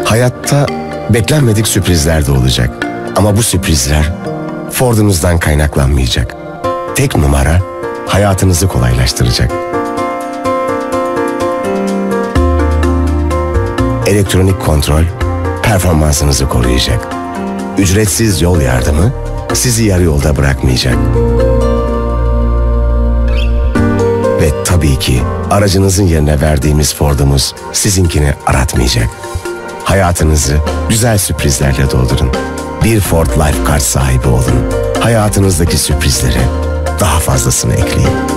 Hayatta beklenmedik sürprizler de olacak. Ama bu sürprizler Ford'unuzdan kaynaklanmayacak. Tek numara hayatınızı kolaylaştıracak. Elektronik kontrol performansınızı koruyacak. Ücretsiz yol yardımı sizi yarı yolda bırakmayacak. Ve tabii ki aracınızın yerine verdiğimiz Ford'umuz sizinkini aratmayacak. Hayatınızı güzel sürprizlerle doldurun. Bir Ford Life Card sahibi olun. Hayatınızdaki sürprizlere daha fazlasını ekleyin.